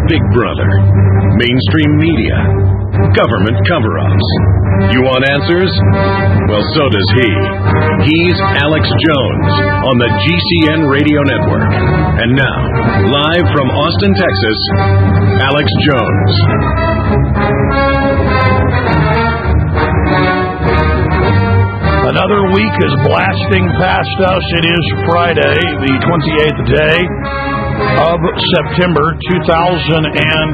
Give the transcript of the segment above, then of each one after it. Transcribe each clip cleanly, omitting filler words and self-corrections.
Big Brother, mainstream media, government cover-ups. You want answers? Well, so does he. He's Alex Jones on the GCN Radio Network. And now, live from Austin, Texas, Alex Jones. Another week is blasting past us. It is Friday, the 28th day of September 2007.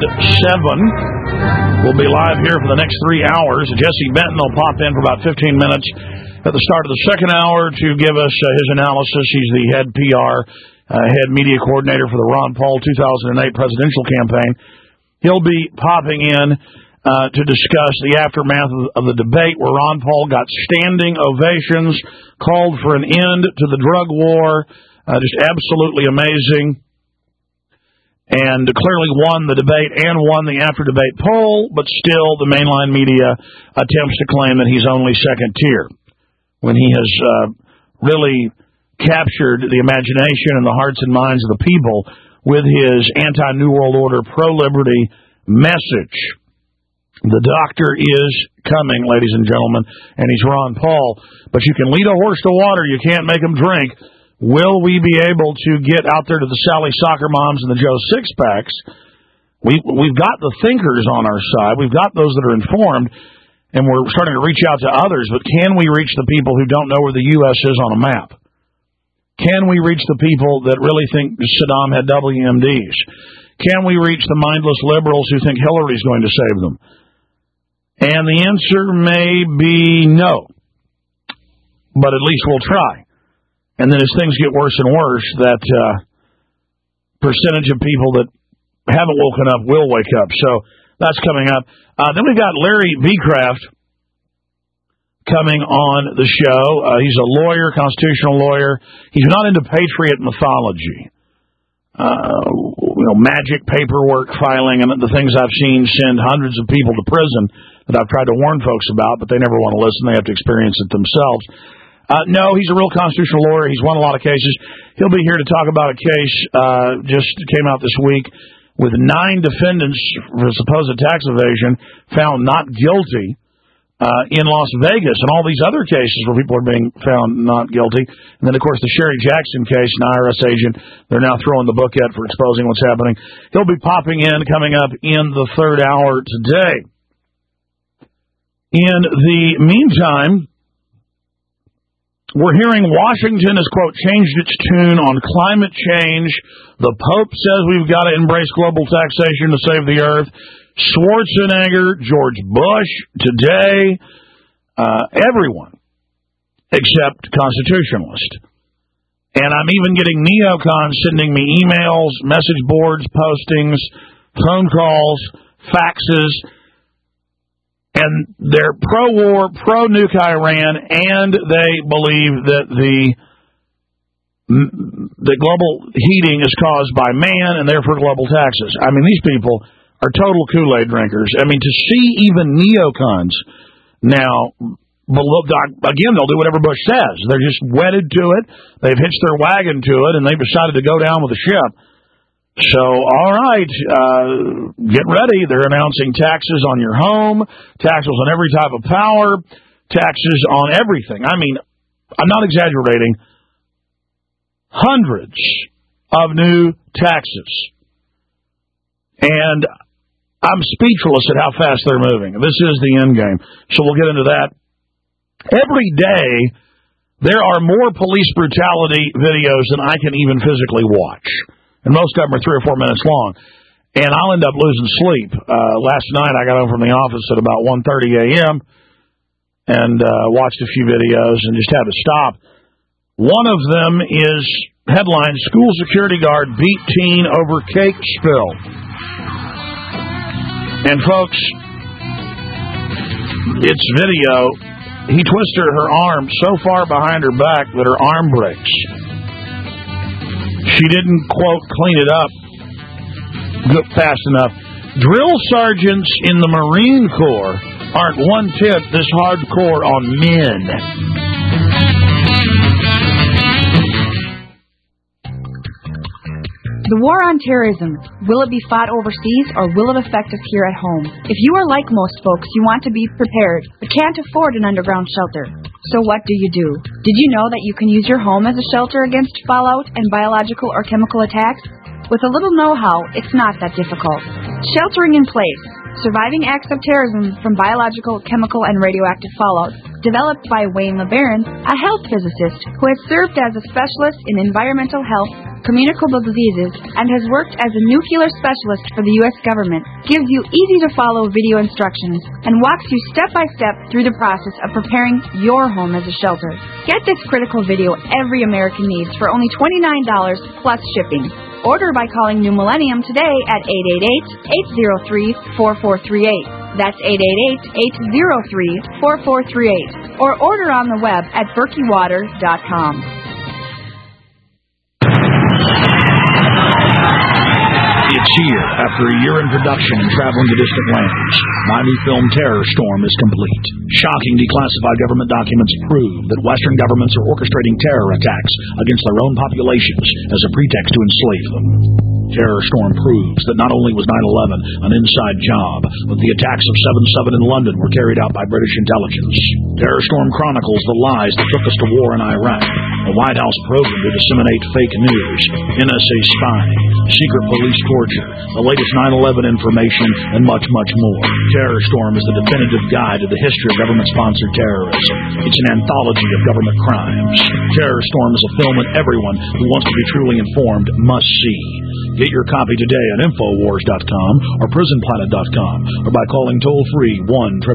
We'll be live here for the next 3 hours. Jesse Benton will pop in for about 15 minutes at the start of the second hour to give us his analysis. He's the head PR, head media coordinator for the Ron Paul 2008 presidential campaign. He'll be popping in to discuss the aftermath of the debate where Ron Paul got standing ovations, called for an end to the drug war, just absolutely amazing, and clearly won the debate and won the after-debate poll, but still the mainline media attempts to claim that he's only second tier, when he has really captured the imagination and the hearts and minds of the people with his anti-New World Order, pro-liberty message. The doctor is coming, ladies and gentlemen, and he's Ron Paul. But you can lead a horse to water. You can't make him drink. Will we be able to get out there to the Sally Soccer Moms and the Joe Sixpacks? We've got the thinkers on our side. We've got those that are informed, and we're starting to reach out to others. But can we reach the people who don't know where the U.S. is on a map? Can we reach the people that really think Saddam had WMDs? Can we reach the mindless liberals who think Hillary's going to save them? And the answer may be no. But at least we'll try. And then as things get worse and worse, that percentage of people that haven't woken up will wake up. So that's coming up. Then we've got Larry Becraft coming on the show. He's a lawyer, constitutional lawyer. He's not into patriot mythology. Magic paperwork filing and the things I've seen send hundreds of people to prison that I've tried to warn folks about, but they never want to listen. They have to experience it themselves. No, he's a real constitutional lawyer. He's won a lot of cases. He'll be here to talk about a case just came out this week with 9 defendants for supposed tax evasion found not guilty in Las Vegas, and all these other cases where people are being found not guilty. And then, of course, the Sherry Jackson case, an IRS agent, they're now throwing the book at for exposing what's happening. He'll be popping in, coming up in the third hour today. In the meantime, we're hearing Washington has, quote, changed its tune on climate change. The Pope says we've got to embrace global taxation to save the earth. Schwarzenegger, George Bush, today, everyone except constitutionalists. And I'm even getting neocons sending me emails, message boards, postings, phone calls, faxes, and they're pro-war, pro-nuke Iran, and they believe that the global heating is caused by man and therefore global taxes. I mean, these people are total Kool-Aid drinkers. I mean, to see even neocons now, again, they'll do whatever Bush says. They're just wedded to it. They've hitched their wagon to it, and they've decided to go down with the ship. So, all right, get ready. They're announcing taxes on your home, taxes on every type of power, taxes on everything. I mean, I'm not exaggerating. Hundreds of new taxes. And I'm speechless at how fast they're moving. This is the end game. So we'll get into that. Every day, there are more police brutality videos than I can even physically watch. And most of them are 3 or 4 minutes long. And I'll end up losing sleep. Last night, I got home from the office at about 1:30 a.m. and watched a few videos and just had to stop. One of them is headline, School Security Guard Beat Teen Over Cake Spill. And, folks, it's video. He twisted her arm so far behind her back that her arm breaks. She didn't, quote, clean it up fast enough. Drill sergeants in the Marine Corps aren't 1/10 this hardcore on men. The war on terrorism, will it be fought overseas or will it affect us here at home? If you are like most folks, you want to be prepared, but can't afford an underground shelter. So what do? Did you know that you can use your home as a shelter against fallout and biological or chemical attacks? With a little know-how, it's not that difficult. Sheltering in place. Surviving acts of terrorism from biological, chemical, and radioactive fallout, developed by Wayne LeBaron, a health physicist who has served as a specialist in environmental health, communicable diseases, and has worked as a nuclear specialist for the U.S. government, gives you easy-to-follow video instructions and walks you step-by-step through the process of preparing your home as a shelter. Get this critical video every American needs for only $29 plus shipping. Order by calling New Millennium today at 888-803-4438. That's 888-803-4438. Or order on the web at BerkeyWater.com. It's here. After a year in production and traveling to distant lands, my new film Terror Storm is complete. Shocking declassified government documents prove that Western governments are orchestrating terror attacks against their own populations as a pretext to enslave them. Terror Storm proves that not only was 9/11 an inside job, but the attacks of 7/7 in London were carried out by British intelligence. Terror Storm chronicles the lies that took us to war in Iraq, a White House program to disseminate fake news, NSA spying, secret police torture, the latest 9/11 information, and much, much more. Terror Storm is the definitive guide to the history of government-sponsored terrorism. It's an anthology of government crimes. Terror Storm is a film that everyone who wants to be truly informed must see. Get your copy today at Infowars.com or PrisonPlanet.com or by calling toll-free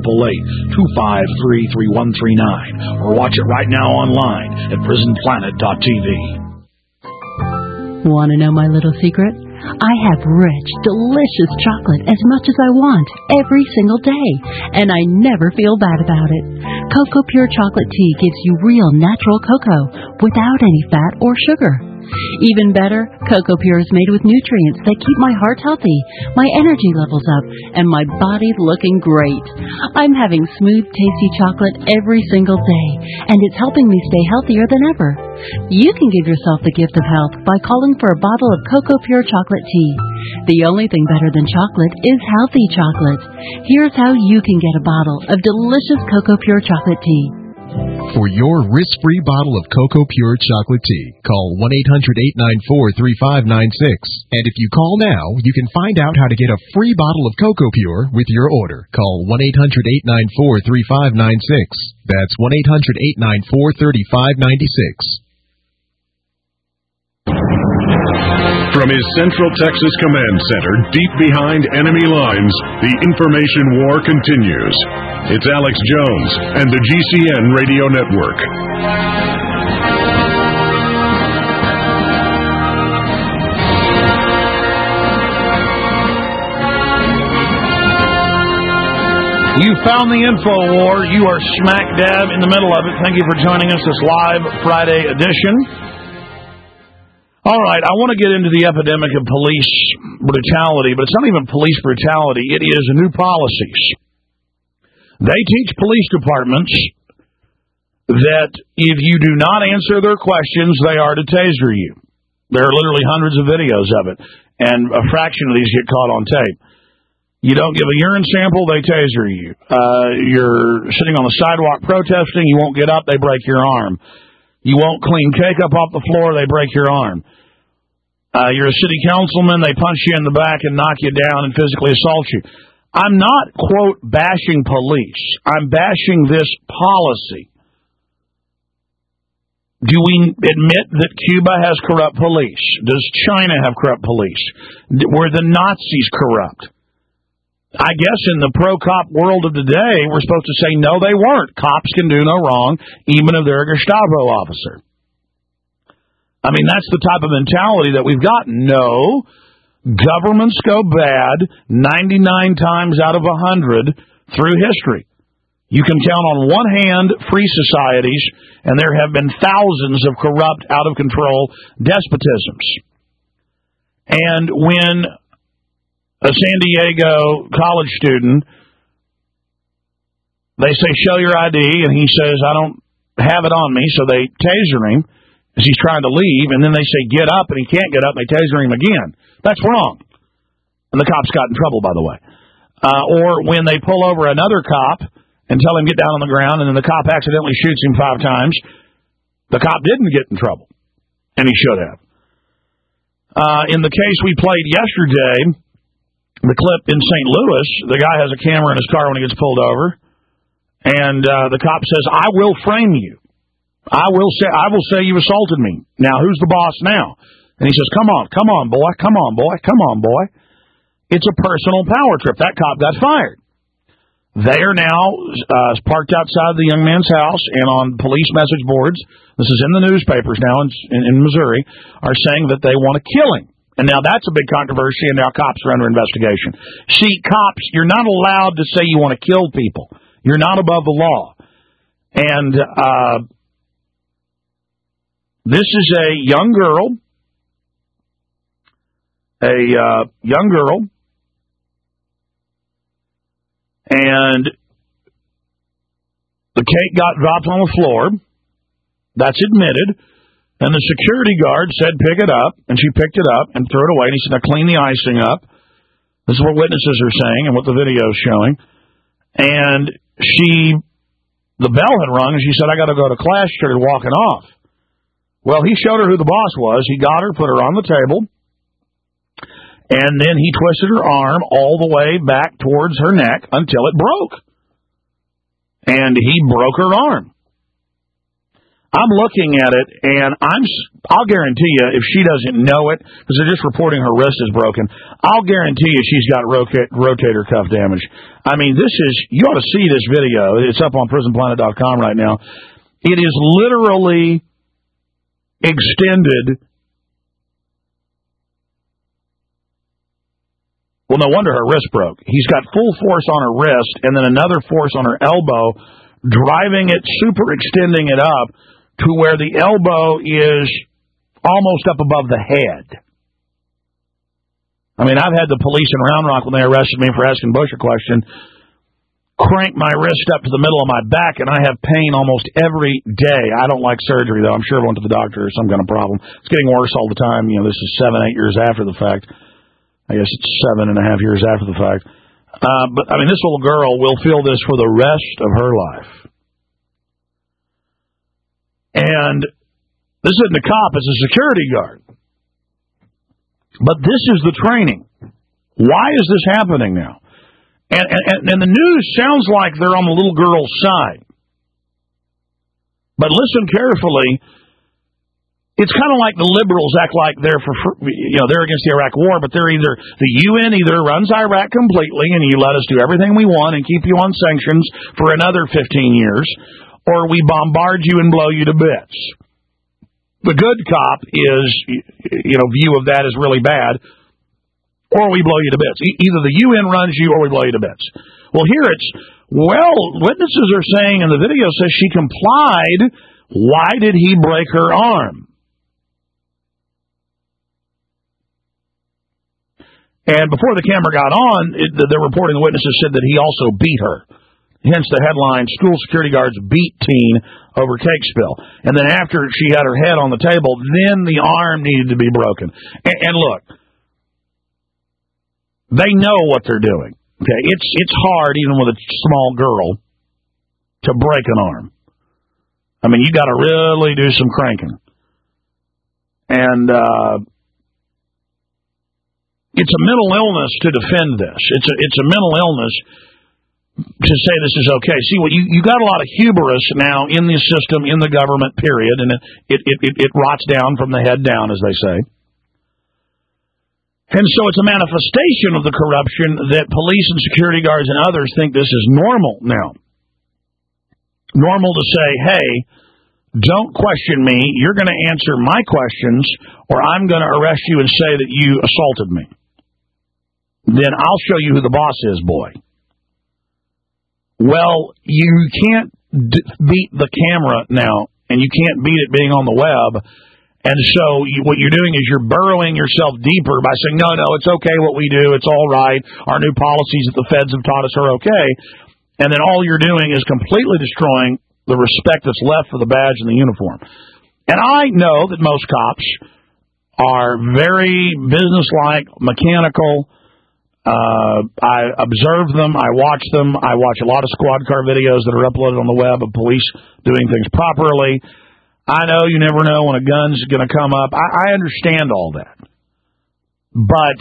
1-888-253-3139 or watch it right now online at PrisonPlanet.tv. Want to know my little secret? I have rich, delicious chocolate as much as I want every single day, and I never feel bad about it. Cocoa Pure Chocolate Tea gives you real natural cocoa without any fat or sugar. Even better, Cocoa Pure is made with nutrients that keep my heart healthy, my energy levels up, and my body looking great. I'm having smooth, tasty chocolate every single day, and it's helping me stay healthier than ever. You can give yourself the gift of health by calling for a bottle of Cocoa Pure Chocolate Tea. The only thing better than chocolate is healthy chocolate. Here's how you can get a bottle of delicious Cocoa Pure Chocolate Tea. For your risk-free bottle of Cocoa Pure Chocolate Tea, call 1-800-894-3596. And if you call now, you can find out how to get a free bottle of Cocoa Pure with your order. Call 1-800-894-3596. That's 1-800-894-3596. From his Central Texas Command Center, deep behind enemy lines, the information war continues. It's Alex Jones and the GCN Radio Network. You found the info war. You are smack dab in the middle of it. Thank you for joining us this live Friday edition. All right, I want to get into the epidemic of police brutality, but it's not even police brutality. It is new policies. They teach police departments that if you do not answer their questions, they are to taser you. There are literally hundreds of videos of it, and a fraction of these get caught on tape. You don't give a urine sample, they taser you. You're sitting on the sidewalk protesting, you won't get up, they break your arm. You won't clean cake up off the floor, they break your arm. You're a city councilman, they punch you in the back and knock you down and physically assault you. I'm not, quote, bashing police. I'm bashing this policy. Do we admit that Cuba has corrupt police? Does China have corrupt police? Were the Nazis corrupt? I guess in the pro-cop world of today, we're supposed to say, no, they weren't. Cops can do no wrong, even if they're a Gestapo officer. I mean, that's the type of mentality that we've got. No, governments go bad 99 times out of 100 through history. You can count on one hand free societies, and there have been thousands of corrupt, out-of-control despotisms. And when a San Diego college student, they say, show your ID, and he says, I don't have it on me, so they taser him. as he's trying to leave, and then they say, get up, and he can't get up, and they taser him again. That's wrong. And the cops got in trouble, by the way. Or when they pull over another cop and tell him get down on the ground, and then the cop accidentally shoots him 5 times, the cop didn't get in trouble, and he should have. In the case we played yesterday, the clip in St. Louis, the guy has a camera in his car when he gets pulled over, and the cop says, I will frame you. I will say you assaulted me. Now, who's the boss now? And he says, come on, boy. It's a personal power trip. That cop got fired. They are now parked outside the young man's house and on police message boards, this is in the newspapers now in Missouri, are saying that they want to kill him. And now that's a big controversy, and now cops are under investigation. See, cops, you're not allowed to say you want to kill people. You're not above the law. And this is a young girl. And the cake got dropped on the floor. That's admitted. And the security guard said, pick it up. And she picked it up and threw it away. And he said, now clean the icing up. This is what witnesses are saying and what the video is showing. And the bell had rung, and she said, I got to go to class. She started walking off. Well, he showed her who the boss was. He got her, put her on the table. And then he twisted her arm all the way back towards her neck until it broke. And he broke her arm. I'm looking at it, and I'll guarantee you, if she doesn't know it, because they're just reporting her wrist is broken, I'll guarantee you she's got rotator cuff damage. I mean, you ought to see this video. It's up on prisonplanet.com right now. It is literally extended. Well, no wonder her wrist broke. He's got full force on her wrist and then another force on her elbow, driving it, super extending it up to where the elbow is almost up above the head. I mean, I've had the police in Round Rock, when they arrested me for asking Bush a question, crank my wrist up to the middle of my back, and I have pain almost every day. I don't like surgery, though. I'm sure I went to the doctor or some kind of problem. It's getting worse all the time. You know, this is 7-8 years after the fact. I guess it's 7.5 years after the fact. But, I mean, this little girl will feel this for the rest of her life. And this isn't a cop, it's a security guard. But this is the training. Why is this happening now? And the news sounds like they're on the little girl's side. But listen carefully. It's kind of like the liberals act like they're they're against the Iraq war, but they're the UN either runs Iraq completely and you let us do everything we want and keep you on sanctions for another 15 years, or we bombard you and blow you to bits. The good cop is, view of that is really bad, or we blow you to bits. Either the UN runs you or we blow you to bits. Well, here witnesses are saying, and the video says she complied. Why did he break her arm? And before the camera got on, the reporting witnesses said that he also beat her. Hence the headline, School Security Guards Beat Teen Over Cake Spill. And then after she had her head on the table, then the arm needed to be broken. And look, they know what they're doing. Okay, it's hard, even with a small girl, to break an arm. I mean, you got to really do some cranking. And it's a mental illness to defend this. It's a mental illness to say this is okay. See, you got a lot of hubris now in the system, in the government, period, and it rots down from the head down, as they say. And so it's a manifestation of the corruption that police and security guards and others think this is normal now. Normal to say, hey, don't question me, you're going to answer my questions, or I'm going to arrest you and say that you assaulted me. Then I'll show you who the boss is, boy. Well, you can't beat the camera now, and you can't beat it being on the web. And so what you're doing is you're burrowing yourself deeper by saying, no, it's okay what we do, it's all right, our new policies that the feds have taught us are okay. And then all you're doing is completely destroying the respect that's left for the badge and the uniform. And I know that most cops are very businesslike, mechanical. I observe them. I watch them. I watch a lot of squad car videos that are uploaded on the web of police doing things properly. I know you never know when a gun's going to come up. I understand all that. But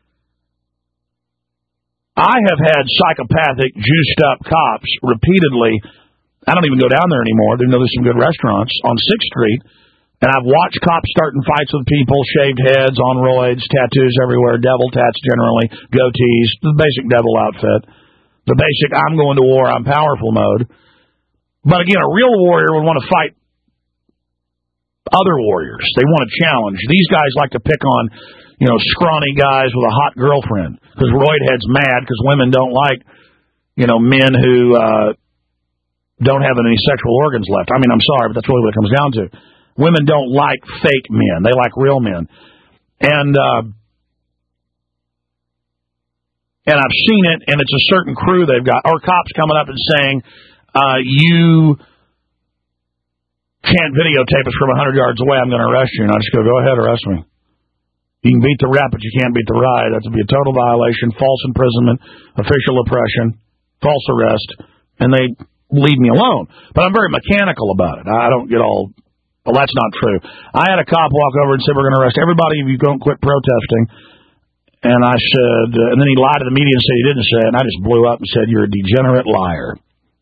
I have had psychopathic, juiced-up cops repeatedly. I don't even go down there anymore. Even though there's some good restaurants on 6th Street. And I've watched cops starting fights with people, shaved heads, on roids, tattoos everywhere, devil tats generally, goatees, the basic devil outfit, the basic I'm going to war, I'm powerful mode. But again, a real warrior would want to fight other warriors. They want to challenge. These guys like to pick on, scrawny guys with a hot girlfriend because roidhead's mad because women don't like, men who don't have any sexual organs left. I mean, I'm sorry, but that's really what it comes down to. Women don't like fake men. They like real men. And I've seen it, and it's a certain crew they've got, or cops coming up and saying, you can't videotape us from 100 yards away, I'm going to arrest you. And I just go ahead, arrest me. You can beat the rap, but you can't beat the ride. That would be a total violation, false imprisonment, official oppression, false arrest, and they leave me alone. But I'm very mechanical about it. I don't get all... Well, that's not true. I had a cop walk over and say, we're going to arrest everybody if you don't quit protesting. And I said, and then he lied to the media and said he didn't say it, and I just blew up and said, you're a degenerate liar.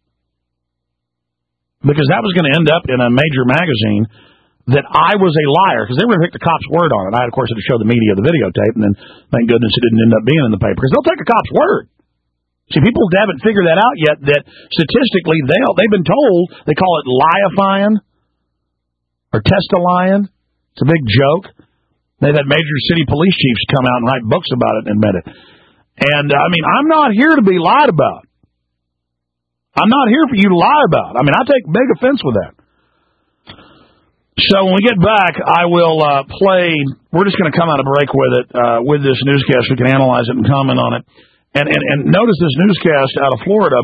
Because that was going to end up in a major magazine that I was a liar, because they were going to take the cop's word on it. I, of course, had to show the media the videotape, and then, thank goodness, it didn't end up being in the paper, because they'll take a cop's word. See, people haven't figured that out yet, that statistically, they've been told, they call it liifying, or test-a-lying. It's a big joke. They've had major city police chiefs come out and write books about it and admit it. And, I'm not here to be lied about. I'm not here for you to lie about. I take big offense with that. So when we get back, I will play, we're just going to come out of break with it, with this newscast. We can analyze it and comment on it. And notice this newscast out of Florida.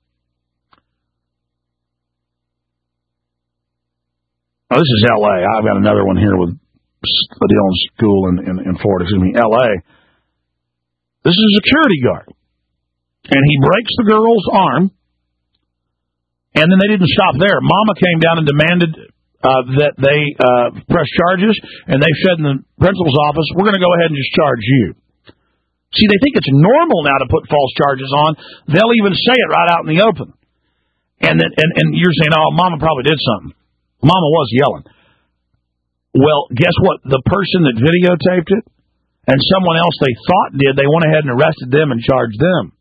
Oh, this is L.A. I've got another one here with a deal in school in Florida. L.A. This is a security guard. And he breaks the girl's arm. And then they didn't stop there. Mama came down and demanded that they press charges. And they said in the principal's office, we're going to go ahead and just charge you. See, they think it's normal now to put false charges on. They'll even say it right out in the open. And you're saying, oh, Mama probably did something. Mama was yelling. Well, guess what? The person that videotaped it and someone else they thought did, they went ahead and arrested them and charged them.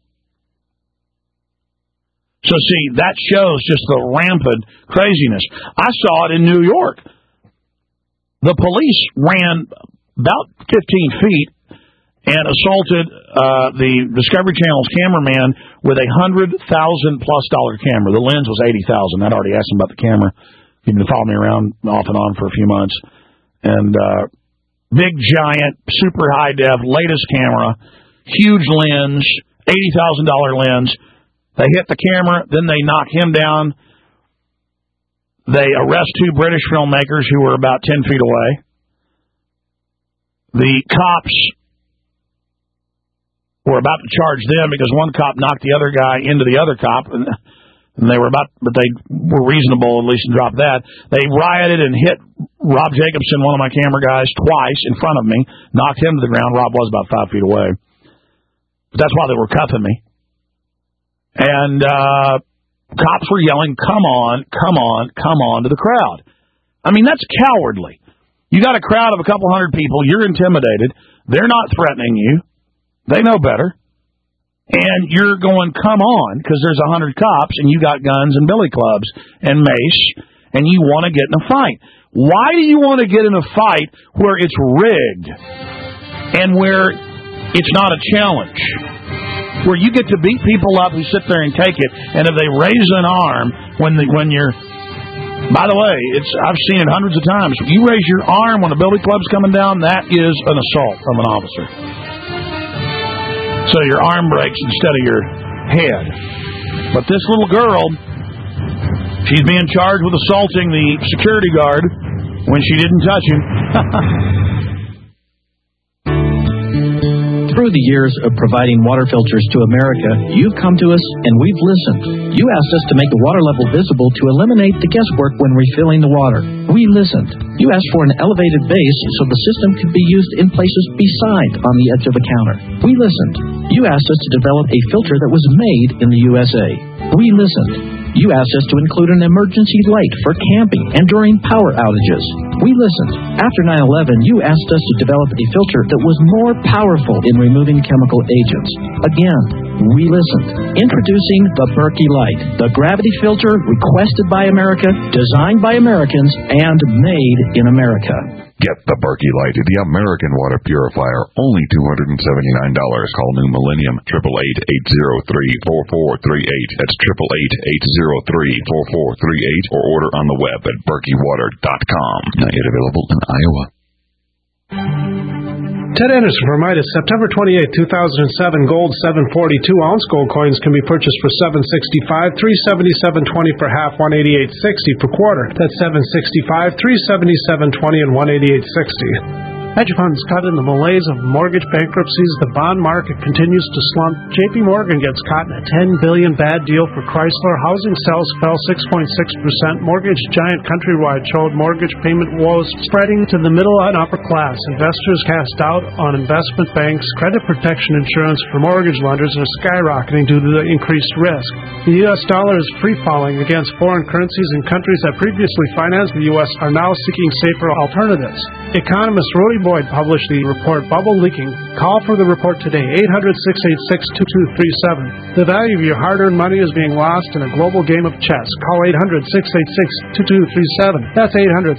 So, see, that shows just the rampant craziness. I saw it in New York. The police ran about 15 feet and assaulted the Discovery Channel's cameraman with a $100,000+ camera. The lens was $80,000. I'd already asked him about the camera. He'd been following me around off and on for a few months. And big, giant, super high def, latest camera, huge lens, $80,000 lens. They hit the camera, then they knock him down. They arrest 2 British filmmakers who were about 10 feet away. The cops were about to charge them because one cop knocked the other guy into the other cop, and they were but they were reasonable, at least, and dropped that. They rioted and hit Rob Jacobson, one of my camera guys, twice in front of me, knocked him to the ground. Rob was about 5 feet away. But that's why they were cuffing me. And cops were yelling, come on, come on, come on to the crowd. That's cowardly. You got a crowd of a couple hundred people. You're intimidated. They're not threatening you. They know better. And you're going, come on, because there's 100 cops, and you got guns and billy clubs and mace, and you want to get in a fight. Why do you want to get in a fight where it's rigged and where it's not a challenge? Where you get to beat people up who sit there and take it, and if they raise an arm when you're... By the way, I've seen it hundreds of times. If you raise your arm when a billy club's coming down, that is an assault from an officer. So your arm breaks instead of your head. But this little girl, she's being charged with assaulting the security guard when she didn't touch him. Through the years of providing water filters to America, you've come to us and we've listened. You asked us to make the water level visible to eliminate the guesswork when refilling the water. We listened. You asked for an elevated base so the system could be used in places beside on the edge of the counter. We listened. You asked us to develop a filter that was made in the USA. We listened. You asked us to include an emergency light for camping and during power outages. We listened. After 9/11, you asked us to develop a filter that was more powerful in removing chemical agents. Again, we listened. Introducing the Berkey Light, the gravity filter requested by America, designed by Americans, and made in America. Get the Berkey Light, the American water purifier, only $279. Call New Millennium, 888-803-4438. That's 888-803-4438, or order on the web at berkeywater.com. Not yet available in Iowa. Ted Anderson for Midas. September 28, 2007, gold 742-ounce. Gold coins can be purchased for $765, $377.20 per half, $188.60 per quarter. That's $765, $377.20, and $188.60. Hedge funds caught in the malaise of mortgage bankruptcies. The bond market continues to slump. J.P. Morgan gets caught in a $10 billion bad deal for Chrysler. Housing sales fell 6.6%. Mortgage giant Countrywide showed mortgage payment woes spreading to the middle and upper class. Investors cast doubt on investment banks. Credit protection insurance for mortgage lenders are skyrocketing due to the increased risk. The U.S. dollar is free-falling against foreign currencies, and countries that previously financed the U.S. are now seeking safer alternatives. Economist Rudy Boyd published the report Bubble Leaking. Call for the report today, 800-686-2237. The value of your hard-earned money is being lost in a global game of chess. Call 800-686-2237. That's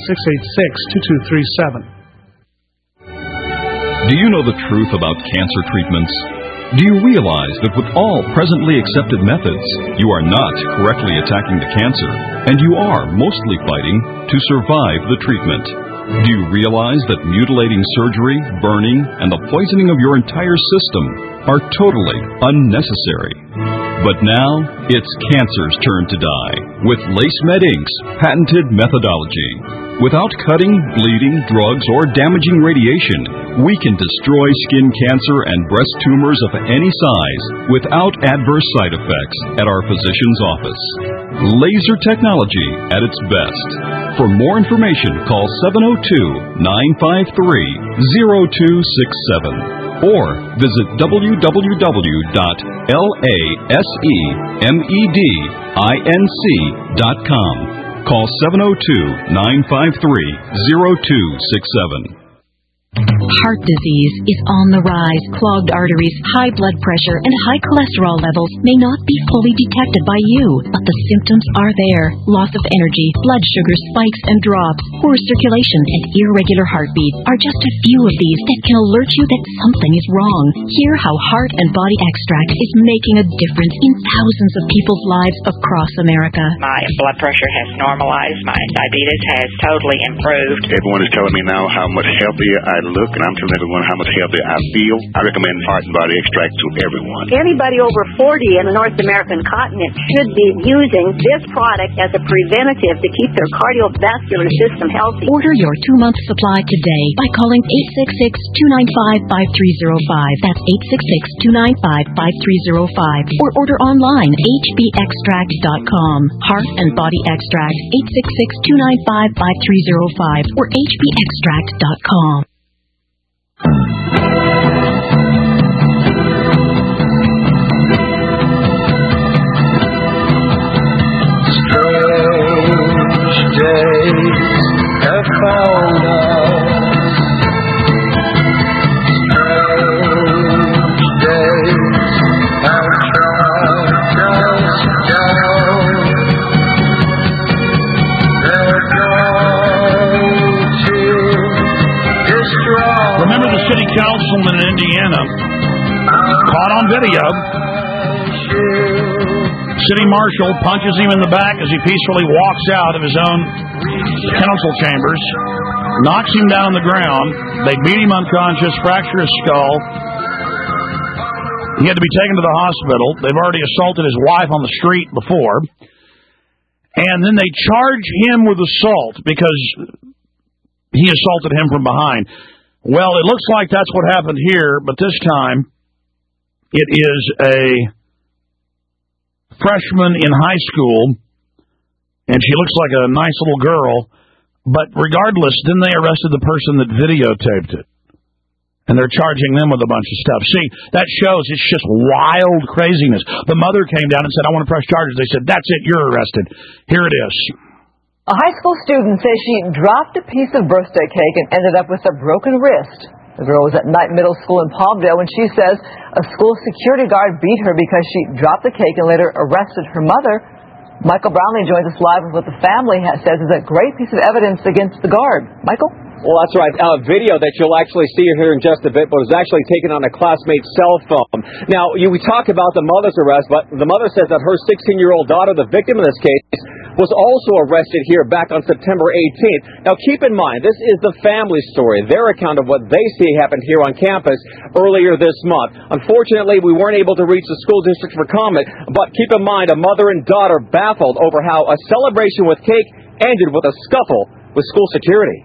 800-686-2237. Do you know the truth about cancer treatments? Do you realize that with all presently accepted methods, you are not correctly attacking the cancer, and you are mostly fighting to survive the treatment? Do you realize that mutilating surgery, burning, and the poisoning of your entire system are totally unnecessary? But now, it's cancer's turn to die with LaceMed Inc.'s patented methodology. Without cutting, bleeding, drugs, or damaging radiation, we can destroy skin cancer and breast tumors of any size without adverse side effects at our physician's office. Laser technology at its best. For more information, call 702-953-0267 or visit www.lasemedinc.com. Call 702-953-0267. Heart disease is on the rise. Clogged arteries, high blood pressure, and high cholesterol levels may not be fully detected by you, but the symptoms are there. Loss of energy, blood sugar spikes and drops, poor circulation, and irregular heartbeat are just a few of these that can alert you that something is wrong. Hear how Heart and Body Extract is making a difference in thousands of people's lives across America. My blood pressure has normalized. My diabetes has totally improved. Everyone is telling me now how much healthier I look, and I'm telling everyone how much healthier I feel. I recommend Heart and Body Extract to everyone. Anybody over 40 in the North American continent should be using this product as a preventative to keep their cardiovascular system healthy. Order your 2-month supply today by calling 866-295-5305. That's 866-295-5305. Or order online, hbextract.com. Heart and Body Extract, 866-295-5305 or hbextract.com. Strange days have found us. Strange days have tracked us down. They're going to destroy. Remember the city councilman in Indiana caught on video. City marshal punches him in the back as he peacefully walks out of his own council chambers, knocks him down on the ground. They beat him unconscious, fracture his skull. He had to be taken to the hospital. They've already assaulted his wife on the street before. And then they charge him with assault because he assaulted him from behind. Well, it looks like that's what happened here, but this time it is a freshman in high school, and she looks like a nice little girl. But regardless, then they arrested the person that videotaped it. And they're charging them with a bunch of stuff. See, that shows it's just wild craziness. The mother came down and said, I want to press charges. They said, that's it, you're arrested. Here it is. A high school student says she dropped a piece of birthday cake and ended up with a broken wrist. The girl was at Knight Middle School in Palmdale when she says a school security guard beat her because she dropped the cake and later arrested her mother. Michael Brownlee joins us live with what the family says is a great piece of evidence against the guard. Michael? Well, that's right. A video that you'll actually see here in just a bit, but was actually taken on a classmate's cell phone. Now, we talk about the mother's arrest, but the mother says that her 16-year-old daughter, the victim in this case, was also arrested here back on September 18th. Now, keep in mind, this is the family story, their account of what they see happened here on campus earlier this month. Unfortunately, we weren't able to reach the school district for comment, but keep in mind, a mother and daughter baffled over how a celebration with cake ended with a scuffle with school security.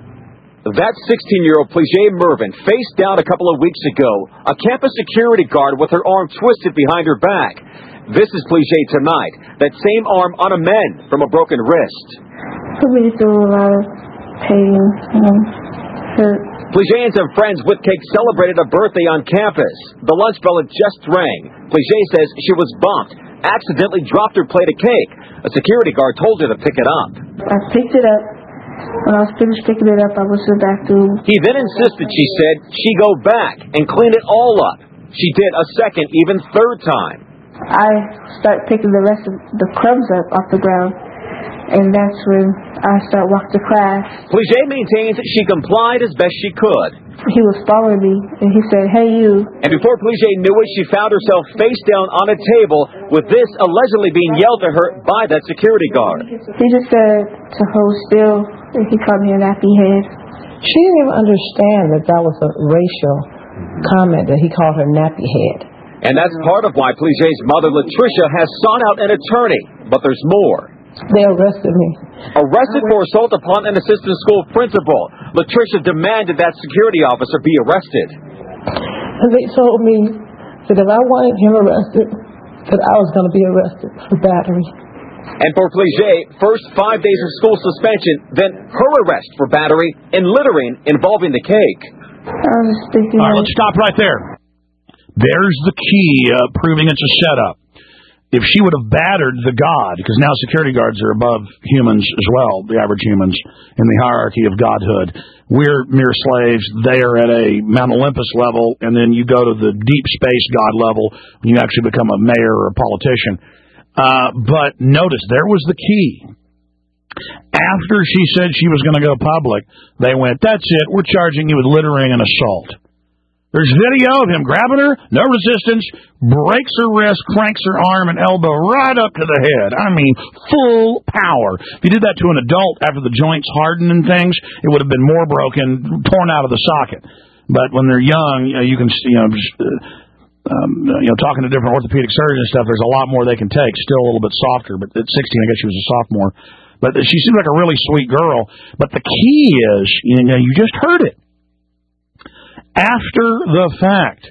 That 16-year-old Plijay Mervin faced down a couple of weeks ago a campus security guard with her arm twisted behind her back. This is Plijay tonight. That same arm on a mend from a broken wrist. Put me through a lot of pain and hurt. Plijay and some friends with cake celebrated a birthday on campus. The lunch bell had just rang. Plijay says she was bumped, accidentally dropped her plate of cake. A security guard told her to pick it up. I picked it up. When I was finished picking it up, I went to the back room. He then insisted, she said, she go back and clean it all up. She did a second, even third time. I start picking the rest of the crumbs up off the ground, and that's when I start walking to class. Plijay maintains she complied as best she could. He was following me, and he said, hey, you. And before Plijay knew it, she found herself face down on a table with this allegedly being yelled at her by that security guard. He just said to hold still, and he called me a nappy head. She didn't even understand that was a racial comment, that he called her nappy head. And that's part of why Plijay's mother, Latricia, has sought out an attorney. But there's more. They arrested me. Arrested for assault upon an assistant school principal. Latricia demanded that security officer be arrested. And they told me that if I wanted him arrested, that I was going to be arrested for battery. And for Plijay, first 5 days of school suspension, then her arrest for battery and littering involving the cake. I was thinking... All right, let's stop right there. There's the key, proving it's a setup. If she would have battered the god, because now security guards are above humans as well, the average humans, in the hierarchy of godhood. We're mere slaves. They are at a Mount Olympus level, and then you go to the deep space god level when you actually become a mayor or a politician. But notice, there was the key. After she said she was going to go public, they went, that's it, we're charging you with littering and assault. There's video of him grabbing her, no resistance, breaks her wrist, cranks her arm and elbow right up to the head. I mean, full power. If you did that to an adult after the joints hardened and things, it would have been more broken, torn out of the socket. But when they're young, you can, talking to different orthopedic surgeons and stuff, there's a lot more they can take. Still a little bit softer, but at 16, I guess she was a sophomore. But she seemed like a really sweet girl. But the key is, you just heard it. After the fact,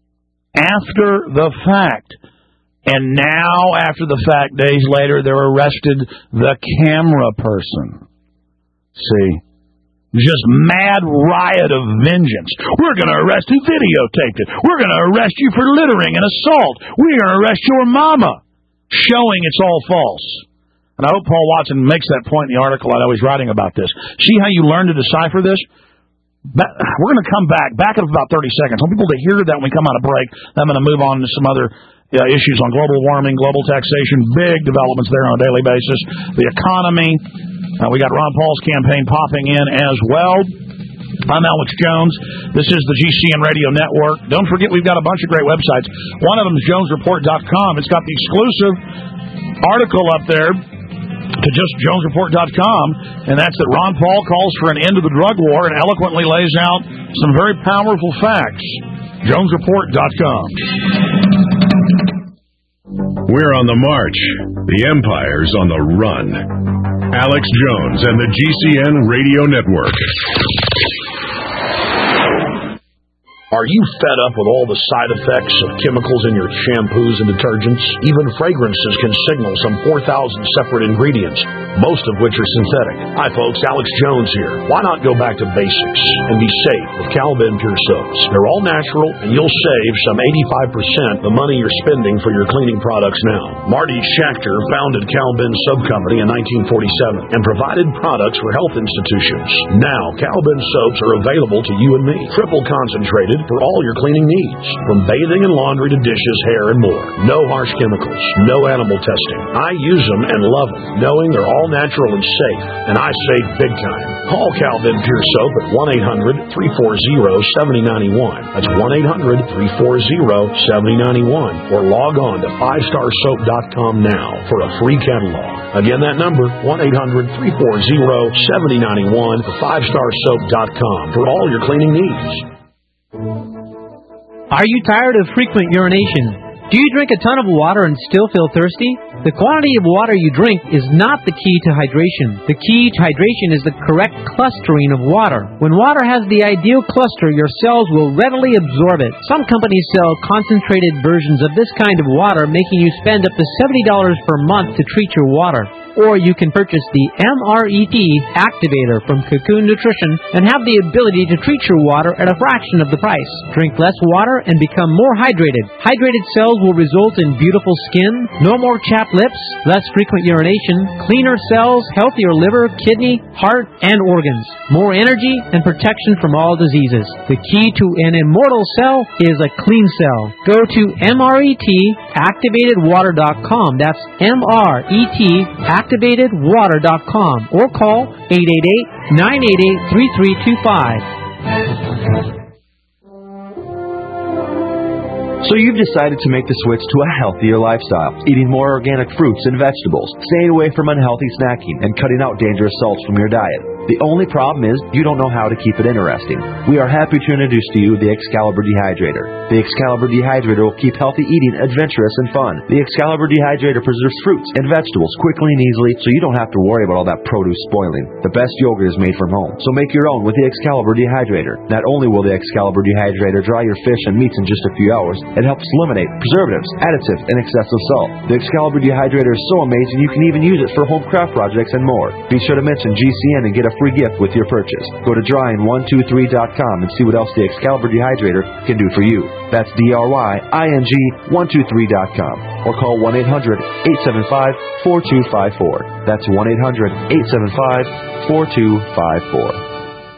and now after the fact, days later, they're arrested the camera person. See? Just mad riot of vengeance. We're going to arrest who videotaped it. We're going to arrest you for littering and assault. We're going to arrest your mama. Showing it's all false. And I hope Paul Watson makes that point in the article I was writing about this. See how you learn to decipher this? We're going to come back in about 30 seconds. I want people to hear that when we come out of break. I'm going to move on to some other issues on global warming, global taxation, big developments there on a daily basis, the economy. We got Ron Paul's campaign popping in as well. I'm Alex Jones. This is the GCN Radio Network. Don't forget, we've got a bunch of great websites. One of them is JonesReport.com. It's got the exclusive article up there to just JonesReport.com, and that's that Ron Paul calls for an end to the drug war and eloquently lays out some very powerful facts. JonesReport.com. We're on the march. The Empire's on the run. Alex Jones and the GCN Radio Network. Are you fed up with all the side effects of chemicals in your shampoos and detergents? Even fragrances can signal some 4,000 separate ingredients, most of which are synthetic. Hi folks, Alex Jones here. Why not go back to basics and be safe with Calvin Pure Soaps? They're all natural and you'll save some 85% the money you're spending for your cleaning products now. Marty Schachter founded Calvin Soap Company in 1947 and provided products for health institutions. Now, Calvin soaps are available to you and me. Triple concentrated for all your cleaning needs, from bathing and laundry to dishes, hair, and more. No harsh chemicals, no animal testing. I use them and love them, knowing they're all natural and safe, and I save big time. Call Calvin Pure Soap at 1-800-340-7091. That's 1-800-340-7091. Or log on to 5starsoap.com now for a free catalog. Again, that number, 1-800-340-7091 for 5starsoap.com for all your cleaning needs. Are you tired of frequent urination? Do you drink a ton of water and still feel thirsty? The quantity of water you drink is not the key to hydration. The key to hydration is the correct clustering of water. When water has the ideal cluster, your cells will readily absorb it. Some companies sell concentrated versions of this kind of water, making you spend up to $70 per month to treat your water. Or you can purchase the MRET Activator from Cocoon Nutrition and have the ability to treat your water at a fraction of the price. Drink less water and become more hydrated. Hydrated cells will result in beautiful skin, no more chapped lips, less frequent urination, cleaner cells, healthier liver, kidney, heart, and organs, more energy, and protection from all diseases. The key to an immortal cell is a clean cell. Go to MRETactivatedwater.com. That's MRETactivatedwater.com or call 888-988-3325. So you've decided to make the switch to a healthier lifestyle, eating more organic fruits and vegetables, staying away from unhealthy snacking, and cutting out dangerous salts from your diet. The only problem is you don't know how to keep it interesting. We are happy to introduce to you the Excalibur Dehydrator. The Excalibur Dehydrator will keep healthy eating adventurous and fun. The Excalibur Dehydrator preserves fruits and vegetables quickly and easily, so you don't have to worry about all that produce spoiling. The best yogurt is made from home, so make your own with the Excalibur Dehydrator. Not only will the Excalibur Dehydrator dry your fish and meats in just a few hours, it helps eliminate preservatives, additives, and excessive salt. The Excalibur Dehydrator is so amazing you can even use it for home craft projects and more. Be sure to mention GCN and get a free gift with your purchase. Go to drying123.com and see what else the Excalibur Dehydrator can do for you. That's DRYING123.com or call 1-800-875-4254. That's 1-800-875-4254.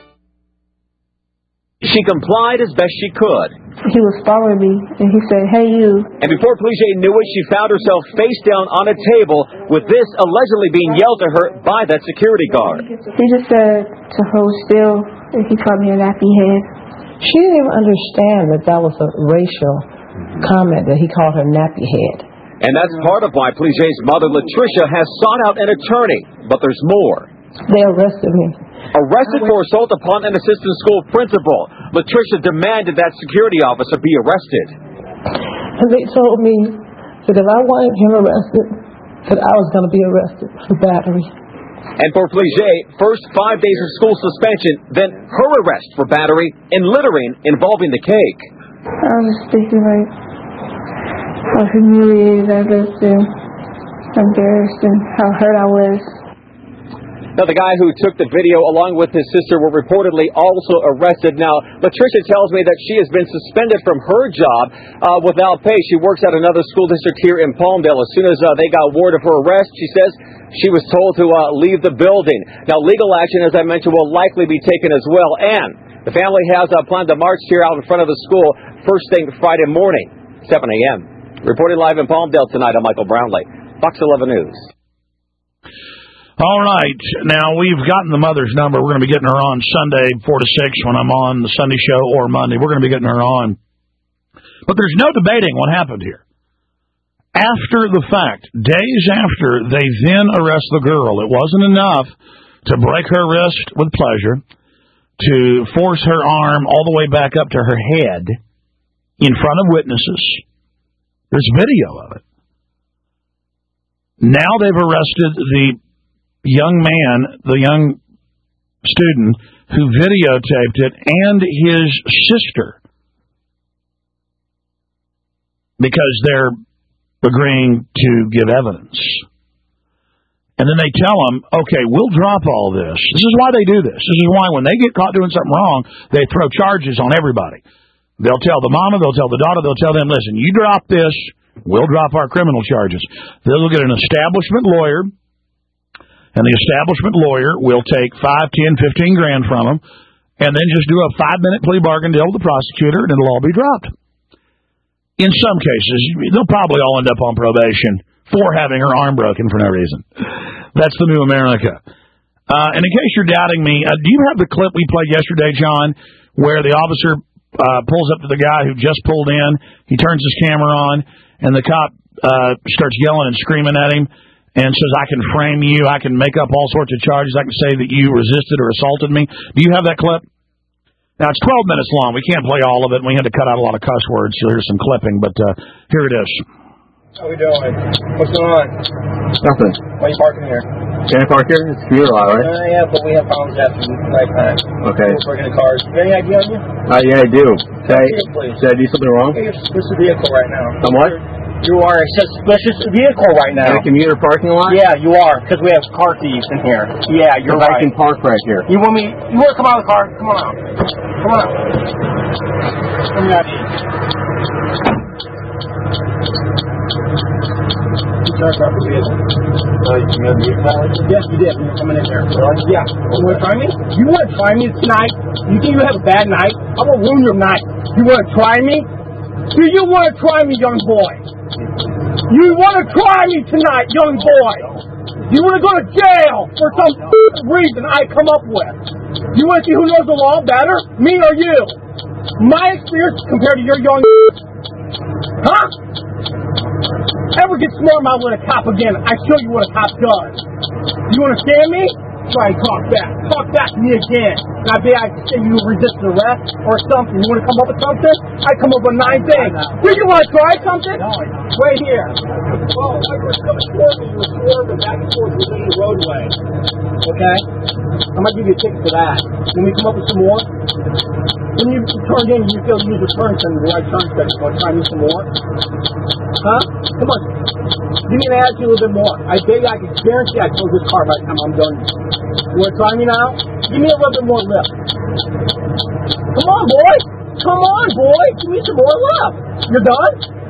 She complied as best she could. He was following me, and he said, "Hey, you." And before Plige knew it, she found herself face down on a table with this allegedly being yelled at her by that security guard. He just said to hold still, and he called me a nappy head. She didn't even understand that was a racial comment, that he called her nappy head. And that's part of why Plige's mother, Latricia, has sought out an attorney. But there's more. They arrested me. Arrested for assault upon an assistant school principal. Latricia demanded that security officer be arrested. And they told me that if I wanted him arrested, that I was going to be arrested for battery. And for Plige, first 5 days of school suspension, then her arrest for battery and littering involving the cake. I was just thinking, like, how humiliated I was and embarrassed and how hurt I was. Now, the guy who took the video along with his sister were reportedly also arrested. Now, Latricia tells me that she has been suspended from her job without pay. She works at another school district here in Palmdale. As soon as they got word of her arrest, she says she was told to leave the building. Now, legal action, as I mentioned, will likely be taken as well. And the family has planned to march here out in front of the school first thing Friday morning, 7 a.m. Reporting live in Palmdale tonight, I'm Michael Brownlee, Fox 11 News. All right. Now, we've gotten the mother's number. We're going to be getting her on Sunday, 4 to 6, when I'm on the Sunday show, or Monday. We're going to be getting her on. But there's no debating what happened here. After the fact, days after, they then arrest the girl. It wasn't enough to break her wrist with pleasure, to force her arm all the way back up to her head in front of witnesses. There's video of it. Now they've arrested the young man, the young student who videotaped it, and his sister, because they're agreeing to give evidence. And then they tell them, okay, we'll drop all this. This is why they do this. This is why when they get caught doing something wrong, they throw charges on everybody. They'll tell the mama, they'll tell the daughter, they'll tell them, listen, you drop this, we'll drop our criminal charges. They'll get an establishment lawyer, and the establishment lawyer will take $5, $10, $15 grand from them, and then just do a 5-minute plea bargain deal with the prosecutor, and it'll all be dropped. In some cases, they'll probably all end up on probation for having her arm broken for no reason. That's the new America. And in case you're doubting me, do you have the clip we played yesterday, John, where the officer pulls up to the guy who just pulled in, he turns his camera on, and the cop starts yelling and screaming at him and says, I can frame you, I can make up all sorts of charges, I can say that you resisted or assaulted me. Do you have that clip? Now, it's 12 minutes long. We can't play all of it, and we had to cut out a lot of cuss words, so here's some clipping, but here it is. How we doing? What's going on? Nothing. Why are you parking here? Can I park here? It's a commuter lot, right? Yeah, but we have problems after night time. Okay. We're working the cars. You got any ID on you? Yeah, I do. Did I do something wrong? You're a suspicious vehicle right now. Somewhat? You are a suspicious vehicle right now. In a commuter parking lot? Yeah, you are, because we have car thieves in here. Yeah, you're right. I can park right here. You want to come out of the car? Come on out. Come on out. Give me ID. Yes, you did. When you're coming in there. Yeah. You want to try me? You want to try me tonight? You think you have a bad night? I will ruin your night. You want to try me? Do you want to try me, young boy? You want to try me tonight, young boy? You want to go to jail for some reason I come up with? You want to see who knows the law better? Me or you? My experience compared to your young... Huh? Ever get smart mouth with a cop again, I show you what a cop does. You understand me? Try and talk back. Talk back to me again. And I bet I can say you resisted arrest or something. You want to come up with something? I come up with 9 things. Do you want to try something? Wait here. Oh, I was coming toward me. You were swerving back and forth within the roadway. Okay? I might give you a ticket for that. Can we come up with some more? When you turned in, you feel you use the turn signal, the right turn signal. Want to try me some more? Huh? Come on. Give me an attitude a little bit more. I bet you I can guarantee I close this car by the time I'm done. You want to try me now? Give me a little bit more lift. Come on, boy. Come on, boy. Give me some more lift. You're done?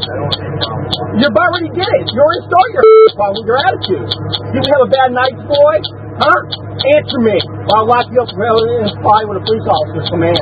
You about ready to get it. You already started your problem with your attitude. Did we have a bad night, boy? Huh? Answer me. Or I'll lock you up and spy with a police officer's command.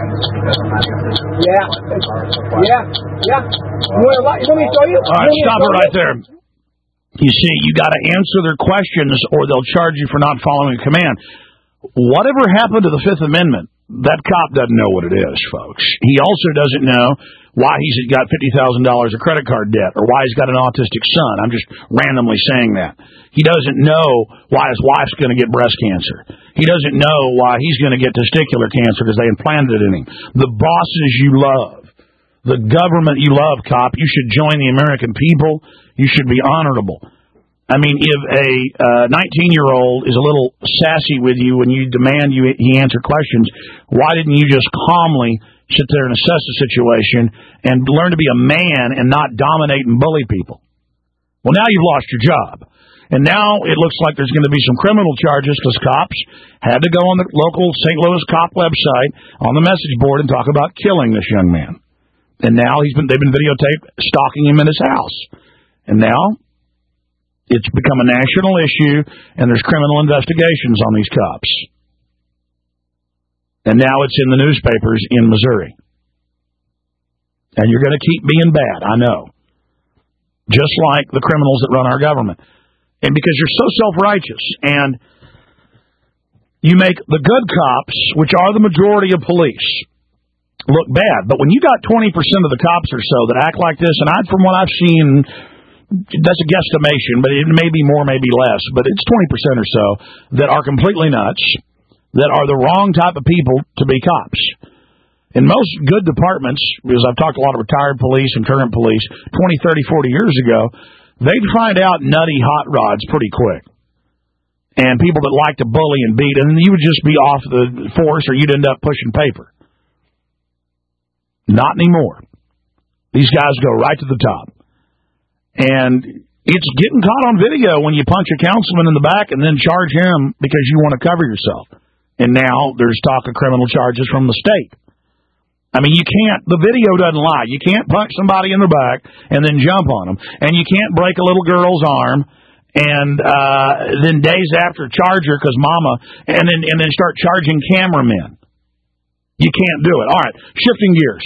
Yeah. Yeah. Yeah. You want me to show you? All right, stop it right there. You see, you got to answer their questions or they'll charge you for not following a command. Whatever happened to the Fifth Amendment, that cop doesn't know what it is, folks. He also doesn't know why he's got $50,000 of credit card debt or why he's got an autistic son. I'm just randomly saying that. He doesn't know why his wife's going to get breast cancer. He doesn't know why he's going to get testicular cancer because they implanted it in him. The bosses you love, the government you love, cop, you should join the American people. You should be honorable. I mean, if a 19-year-old is a little sassy with you when you demand he answer questions, why didn't you just calmly sit there and assess the situation and learn to be a man and not dominate and bully people? Well, now you've lost your job. And now it looks like there's going to be some criminal charges because cops had to go on the local St. Louis cop website on the message board and talk about killing this young man. And now they've been videotaped stalking him in his house. And now it's become a national issue, and there's criminal investigations on these cops. And now it's in the newspapers in Missouri. And you're going to keep being bad, I know. Just like the criminals that run our government. And because you're so self-righteous, and you make the good cops, which are the majority of police, look bad. But when you got 20% of the cops or so that act like this, and from what I've seen, that's a guesstimation, but it may be more, maybe less, but it's 20% or so that are completely nuts, that are the wrong type of people to be cops. In most good departments, because I've talked to a lot of retired police and current police, 20, 30, 40 years ago, they'd find out nutty hot rods pretty quick. and people that like to bully and beat, and you would just be off the force or you'd end up pushing paper. Not anymore. These guys go right to the top. And it's getting caught on video when you punch a councilman in the back and then charge him because you want to cover yourself. And now there's talk of criminal charges from the state. I mean, you can't, the video doesn't lie. You can't punch somebody in the back and then jump on them. And you can't break a little girl's arm and then days after charge her because mama, and then start charging cameramen. You can't do it. All right, shifting gears.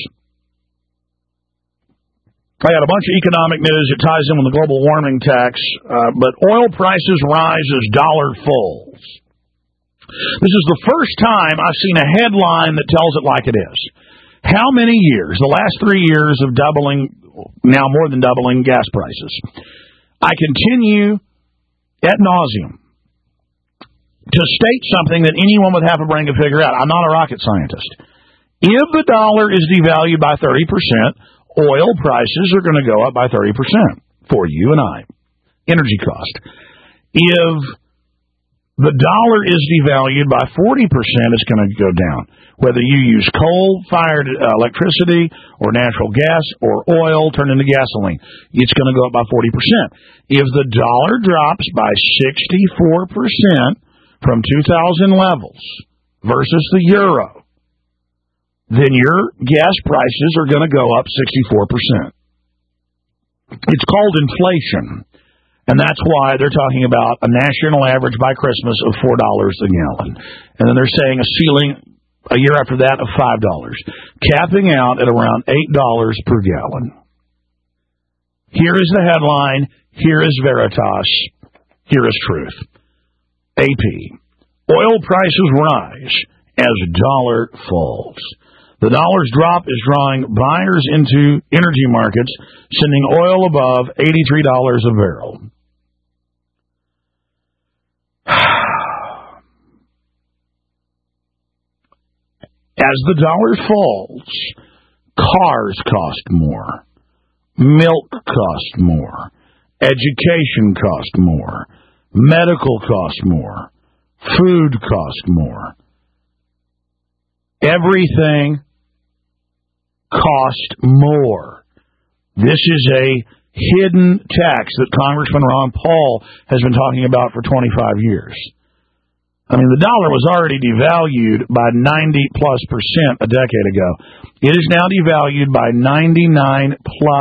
I got a bunch of economic news that ties in with the global warming tax, but oil prices rise as dollar falls. This is the first time I've seen a headline that tells it like it is. How many years, the last 3 years of doubling, now more than doubling gas prices? I continue ad nauseum to state something that anyone with half a brain can figure out. I'm not a rocket scientist. If the dollar is devalued by 30%, oil prices are going to go up by 30% for you and I. Energy cost. If the dollar is devalued by 40%, it's going to go down. Whether you use coal-fired electricity or natural gas or oil turned into gasoline, it's going to go up by 40%. If the dollar drops by 64% from 2000 levels versus the euro, then your gas prices are going to go up 64%. It's called inflation, and that's why they're talking about a national average by Christmas of $4 a gallon. And then they're saying a ceiling a year after that of $5, capping out at around $8 per gallon. Here is the headline. Here is Veritas. Here is truth. AP. Oil prices rise as dollar falls. The dollar's drop is drawing buyers into energy markets, sending oil above $83 a barrel. As the dollar falls, cars cost more, milk cost more, education cost more, medical cost more, food cost more. Everything cost more. This is a hidden tax that Congressman Ron Paul has been talking about for 25 years. I mean, the dollar was already devalued by 90+% a decade ago. It is now devalued by 99+%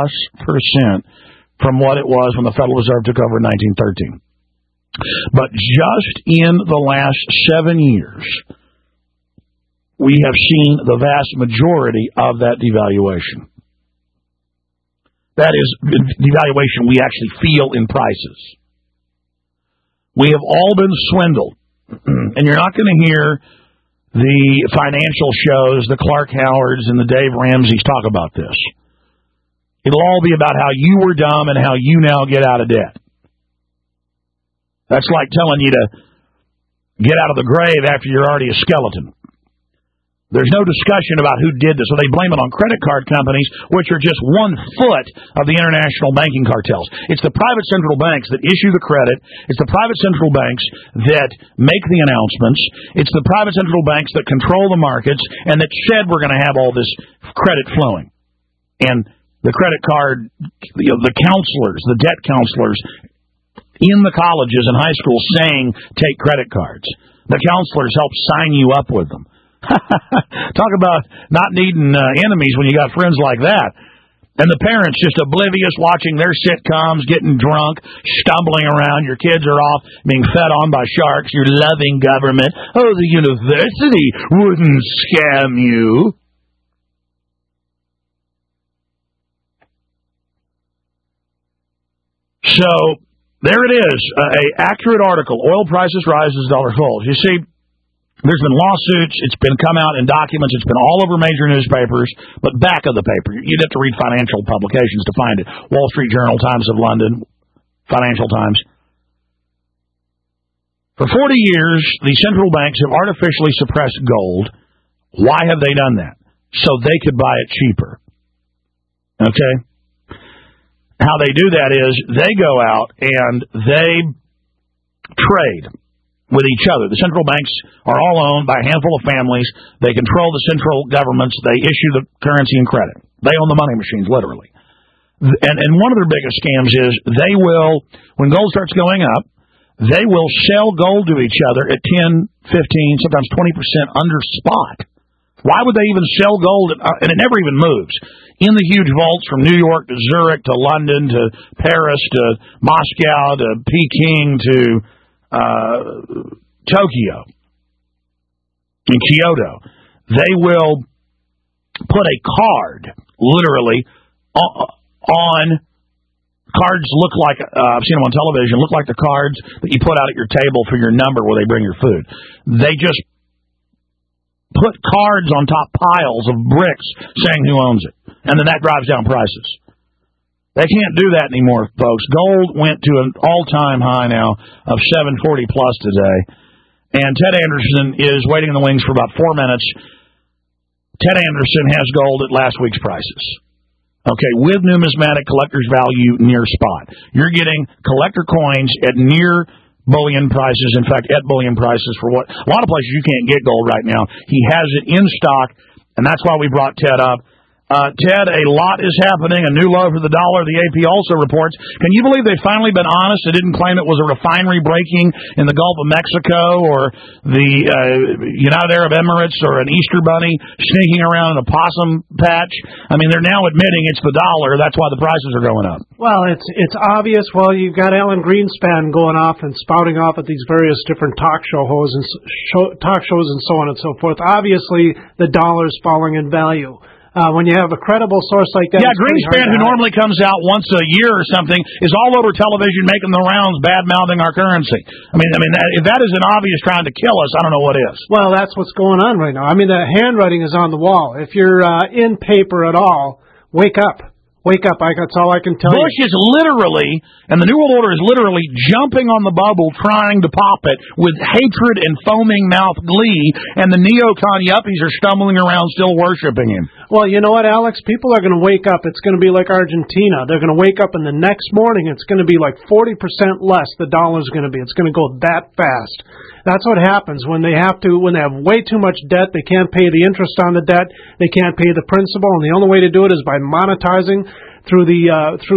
from what it was when the Federal Reserve took over in 1913. But just in the last 7 years, we have seen the vast majority of that devaluation. That is devaluation we actually feel in prices. We have all been swindled. And you're not going to hear the financial shows, the Clark Howards and the Dave Ramseys talk about this. It'll all be about how you were dumb and how you now get out of debt. That's like telling you to get out of the grave after you're already a skeleton. There's no discussion about who did this, so they blame it on credit card companies, which are just 1 foot of the international banking cartels. It's the private central banks that issue the credit. It's the private central banks that make the announcements. It's the private central banks that control the markets and that said we're going to have all this credit flowing. And the credit card, the counselors, the debt counselors in the colleges and high schools saying take credit cards. The counselors help sign you up with them. Talk about not needing enemies when you got friends like that. And the parents just oblivious, watching their sitcoms, getting drunk, stumbling around. Your kids are off being fed on by sharks. Your loving government. Oh, the university wouldn't scam you. So there it is, an accurate article. Oil prices rise as dollar falls. You see, there's been lawsuits. It's been come out in documents. It's been all over major newspapers. But back of the paper, you'd have to read financial publications to find it. Wall Street Journal, Times of London, Financial Times. For 40 years, the central banks have artificially suppressed gold. Why have they done that? So they could buy it cheaper. Okay? How they do that is they go out and they trade with each other. The central banks are all owned by a handful of families. They control the central governments. They issue the currency and credit. They own the money machines, literally. And one of their biggest scams is they will, when gold starts going up, they will sell gold to each other at 10, 15, sometimes 20% under spot. Why would they even sell gold? And it never even moves. In the huge vaults from New York to Zurich to London to Paris to Moscow to Peking to Tokyo and Kyoto, they will put a card, literally, on cards look like, I've seen them on television, look like the cards that you put out at your table for your number where they bring your food. They just put cards on top piles of bricks saying who owns it. And then that drives down prices. They can't do that anymore, folks. Gold went to an all-time high now of 740 plus today. And Ted Anderson is waiting in the wings for about 4 minutes. Ted Anderson has gold at last week's prices. Okay, with numismatic collector's value near spot. You're getting collector coins at near bullion prices, in fact, at bullion prices for what a lot of places you can't get gold right now. He has it in stock, and that's why we brought Ted up. Ted, a lot is happening, a new low for the dollar. The AP also reports. Can you believe they've finally been honest? They didn't claim it was a refinery breaking in the Gulf of Mexico or the United Arab Emirates or an Easter bunny sneaking around in a possum patch. I mean, they're now admitting it's the dollar. That's why the prices are going up. Well, it's obvious. Well, you've got Alan Greenspan going off and spouting off at these various different talk shows and so on and so forth. Obviously, the dollar's falling in value. When you have a credible source like that... Yeah, Greenspan, who normally comes out once a year or something, is all over television making the rounds, bad-mouthing our currency. I mean, if that isn't obvious trying to kill us, I don't know what is. Well, that's what's going on right now. I mean, the handwriting is on the wall. If you're in paper at all, wake up. Wake up. That's all I can tell you. Bush is literally, and the New World Order is literally jumping on the bubble trying to pop it with hatred and foaming mouth glee, and the neocon yuppies are stumbling around still worshiping him. Well, you know what, Alex? People are going to wake up. It's going to be like Argentina. They're going to wake up, and the next morning it's going to be like 40% less the dollar's going to be. It's going to go that fast. That's what happens when they have way too much debt. They can't pay the interest on the debt. They can't pay the principal, and the only way to do it is by monetizing through the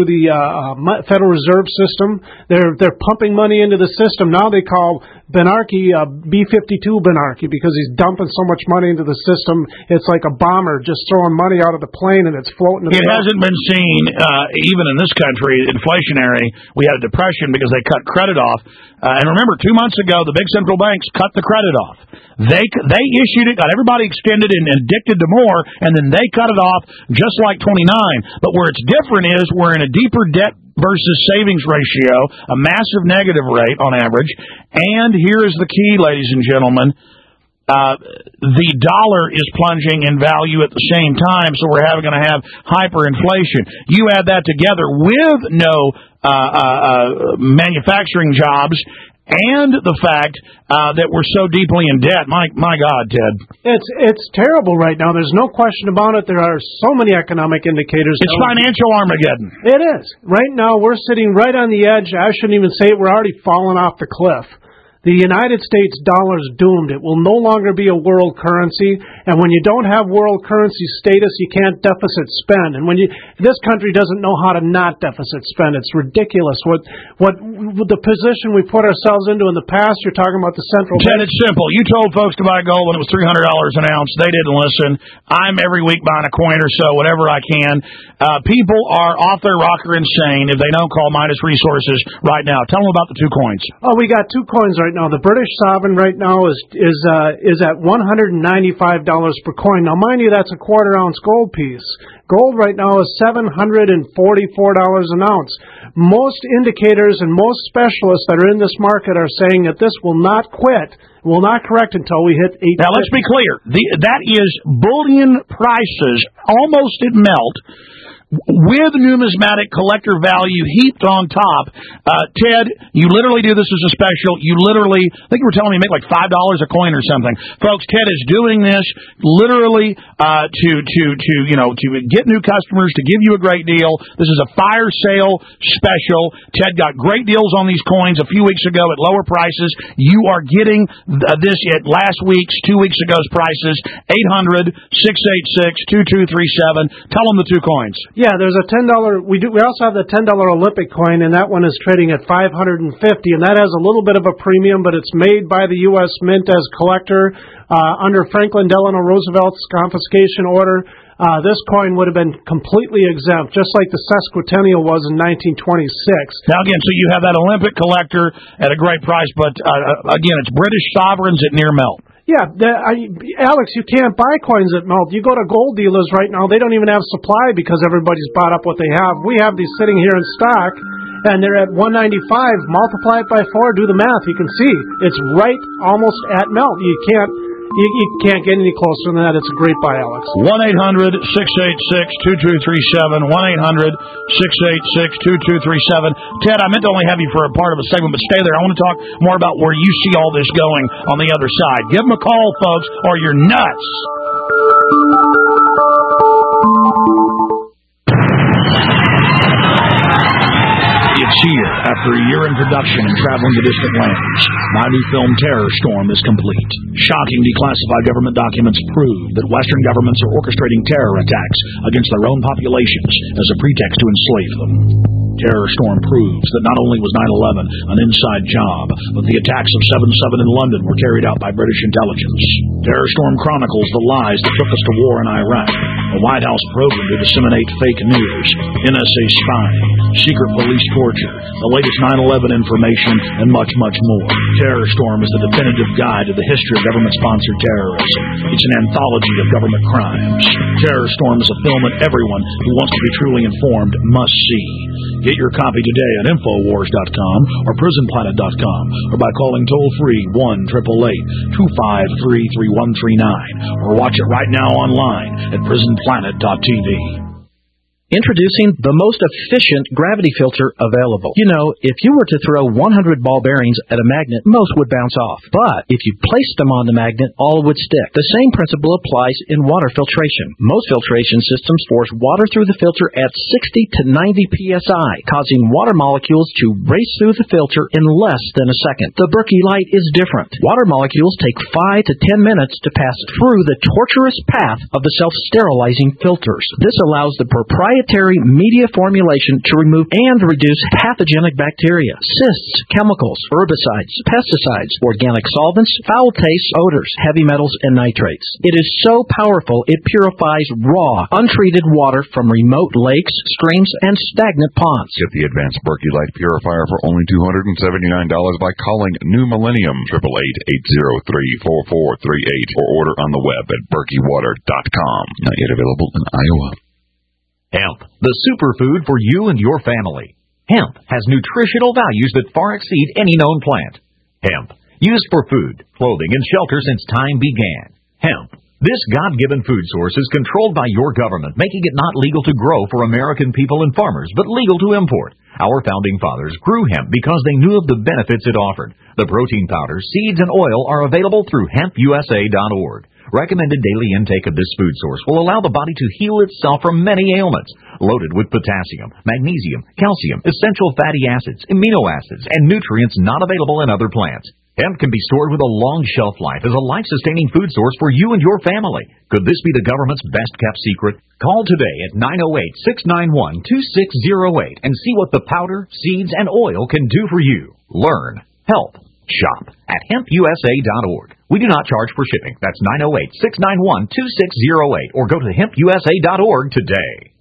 Federal Reserve System. They're pumping money into the system. Now they call Bernanke B-52 Bernanke because he's dumping so much money into the system. It's like a bomber just throwing money out of the plane and it's floating. It hasn't been seen, even in this country, inflationary. We had a depression because they cut credit off. And remember, 2 months ago, the big central banks cut the credit off. They issued it, got everybody extended and addicted to more, and then they cut it off just like 29. But where it's different is we're in a deeper debt versus savings ratio, a massive negative rate on average. And here is the key, ladies and gentlemen. The dollar is plunging in value at the same time, so we're going to have hyperinflation. You add that together with no manufacturing jobs and the fact that we're so deeply in debt. My God, Ted. It's terrible right now. There's no question about it. There are so many economic indicators. It's financial Armageddon. It is. Right now, we're sitting right on the edge. I shouldn't even say it. We're already falling off the cliff. The United States dollar is doomed. It will no longer be a world currency. And when you don't have world currency status, you can't deficit spend. And this country doesn't know how to not deficit spend. It's ridiculous. What the position we put ourselves into in the past, you're talking about the central bank. Ted, it's simple. You told folks to buy gold when it was $300 an ounce. They didn't listen. I'm every week buying a coin or so, whatever I can. People are off their rocker insane if they don't call Midas Resources right now. Tell them about the 2 coins. Oh, we got 2 coins right now. The British sovereign right now is at $195 per coin. Now, mind you, that's a quarter-ounce gold piece. Gold right now is $744 an ounce. Most indicators and most specialists that are in this market are saying that this will not quit, will not correct until we hit 8. Now, let's be clear. That is bullion prices almost at melt. with numismatic collector value heaped on top. Ted, you literally do this as a special. You literally, I think you were telling me you make like $5 a coin or something. Folks, Ted is doing this literally to get new customers, to give you a great deal. This is a fire sale special. Ted got great deals on these coins a few weeks ago at lower prices. You are getting this at last week's, 2 weeks ago's prices. 800-686-2237. Tell them the two coins. Yeah, there's a $10. We also have the $10 Olympic coin, and that one is trading at $550, and that has a little bit of a premium, but it's made by the U.S. Mint as collector under Franklin Delano Roosevelt's confiscation order. This coin would have been completely exempt, just like the sesquicentennial was in 1926. Now, again, so you have that Olympic collector at a great price, but again, it's British sovereigns at near melt. Yeah, Alex, you can't buy coins at melt. You go to gold dealers right now, they don't even have supply because everybody's bought up what they have. We have these sitting here in stock, and they're at $195. Multiply it by 4, do the math. You can see it's right almost at melt. You can't get any closer than that. It's a great buy, Alex. 1-800-686-2237. 1-800-686-2237. Ted, I meant to only have you for a part of a segment, but stay there. I want to talk more about where you see all this going on the other side. Give them a call, folks, or you're nuts. It's here after a year in production and traveling to distant lands. My new film, Terror Storm, is complete. Shocking declassified government documents prove that Western governments are orchestrating terror attacks against their own populations as a pretext to enslave them. Terror Storm proves that not only was 9/11 an inside job, but the attacks of 7/7 in London were carried out by British intelligence. Terror Storm chronicles the lies that took us to war in Iraq, a White House program to disseminate fake news, NSA spying, secret police torture, the latest 9/11 information, and much, much more. Terror Storm is the definitive guide to the history of government-sponsored terrorism. It's an anthology of government crimes. Terror Storm is a film that everyone who wants to be truly informed must see. Get your copy today at Infowars.com or PrisonPlanet.com or by calling toll-free 1-888-253-3139 or watch it right now online at PrisonPlanet.tv. Introducing the most efficient gravity filter available. You know, if you were to throw 100 ball bearings at a magnet, most would bounce off. But if you placed them on the magnet, all would stick. The same principle applies in water filtration. Most filtration systems force water through the filter at 60 to 90 psi, causing water molecules to race through the filter in less than a second. The Berkey Light is different. Water molecules take 5 to 10 minutes to pass through the tortuous path of the self-sterilizing filters. This allows the proprietary media formulation to remove and reduce pathogenic bacteria, cysts, chemicals, herbicides, pesticides, organic solvents, foul tastes, odors, heavy metals, and nitrates. It is so powerful it purifies raw, untreated water from remote lakes, streams, and stagnant ponds. Get the advanced Berkey Light Purifier for only $279 by calling New Millennium 888-803-4438 or order on the web at BerkeyWater.com. Not yet available in Iowa. Hemp, the superfood for you and your family. Hemp has nutritional values that far exceed any known plant. Hemp, used for food, clothing, and shelter since time began. Hemp, this God-given food source is controlled by your government, making it not legal to grow for American people and farmers, but legal to import. Our founding fathers grew hemp because they knew of the benefits it offered. The protein powders, seeds, and oil are available through hempusa.org. Recommended daily intake of this food source will allow the body to heal itself from many ailments. Loaded with potassium, magnesium, calcium, essential fatty acids, amino acids, and nutrients not available in other plants. Hemp can be stored with a long shelf life as a life-sustaining food source for you and your family. Could this be the government's best-kept secret? Call today at 908-691-2608 and see what the powder, seeds, and oil can do for you. Learn, help, shop at hempusa.org. We do not charge for shipping. That's 908-691-2608 or go to hempusa.org today.